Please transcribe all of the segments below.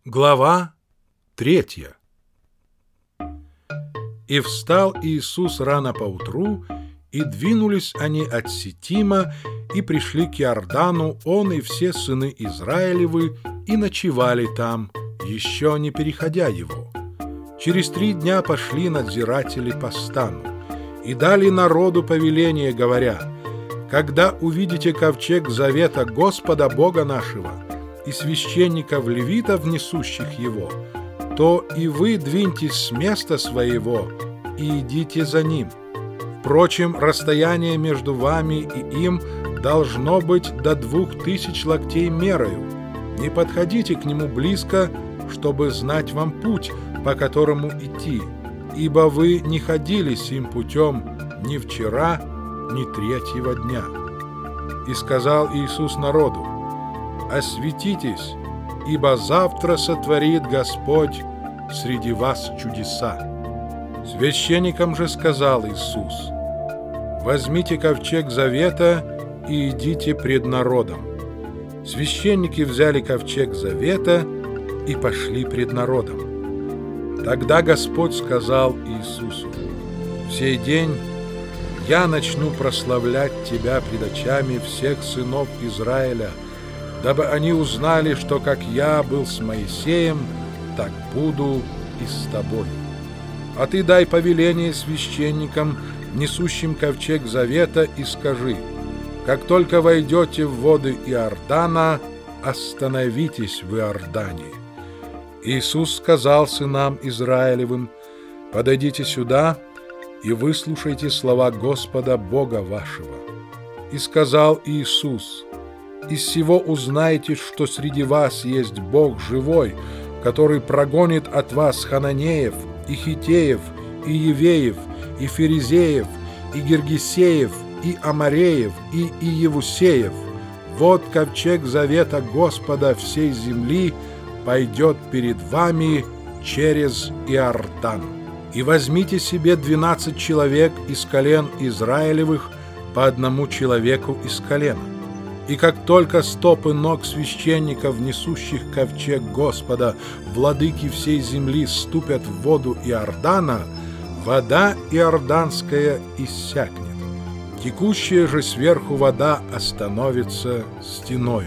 Глава 3. И встал Иисус рано поутру, и двинулись они от Ситима, и пришли к Иордану, он и все сыны Израилевы, и ночевали там, еще не переходя его. Через 3 дня пошли надзиратели по стану, и дали народу повеление, говоря: «Когда увидите ковчег завета Господа Бога нашего и священников-левитов, несущих его, то и вы двиньтесь с места своего и идите за ним. Впрочем, расстояние между вами и им должно быть до 2000 локтей мерою. Не подходите к нему близко, чтобы знать вам путь, по которому идти, ибо вы не ходили сим путем ни вчера, ни 3-го дня». И сказал Иисус народу: «Осветитесь, ибо завтра сотворит Господь среди вас чудеса». Священникам же сказал Иисус: «Возьмите ковчег завета и идите пред народом». Священники взяли ковчег завета и пошли пред народом. Тогда Господь сказал Иисусу: «В сей день я начну прославлять Тебя пред очами всех сынов Израиля, дабы они узнали, что как я был с Моисеем, так буду и с тобой. А ты дай повеление священникам, несущим ковчег завета, и скажи: как только войдете в воды Иордана, остановитесь в Иордане». Иисус сказал сынам Израилевым: «Подойдите сюда и выслушайте слова Господа Бога вашего». И сказал Иисус: «Из сего узнаете, что среди вас есть Бог живой, который прогонит от вас хананеев, и хитеев, и евеев, и ферезеев, и гиргесеев, и амореев, и иевусеев. Вот ковчег завета Господа всей земли пойдет перед вами через Иордан. И возьмите себе 12 человек из колен Израилевых, по 1 человеку из колена. И как только стопы ног священников, несущих ковчег Господа, владыки всей земли, ступят в воду Иордана, вода иорданская иссякнет. Текущая же сверху вода остановится стеною».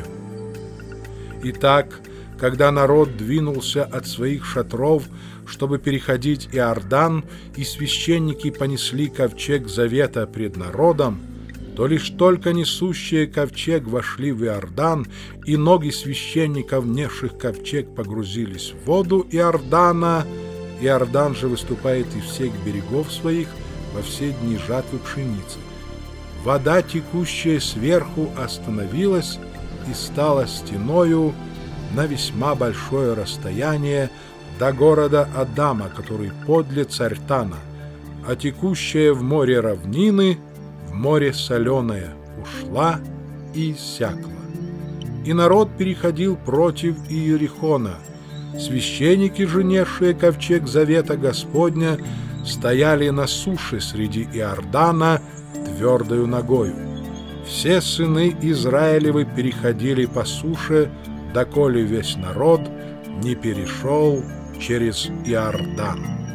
Итак, когда народ двинулся от своих шатров, чтобы переходить Иордан, и священники понесли ковчег завета пред народом, то лишь только несущие ковчег вошли в Иордан, и ноги священников, несших ковчег, погрузились в воду Иордана. Иордан же выступает из всех берегов своих во все дни жатвы пшеницы. Вода, текущая сверху, остановилась и стала стеною на весьма большое расстояние до города Адама, который подле Цартана, а текущая в море равнины, в море соленое, ушла и иссякла. И народ переходил против Иерихона. Священники же, несшие ковчег завета Господня, стояли на суше среди Иордана твердою ногою. Все сыны Израилевы переходили по суше, доколе весь народ не перешел через Иордан.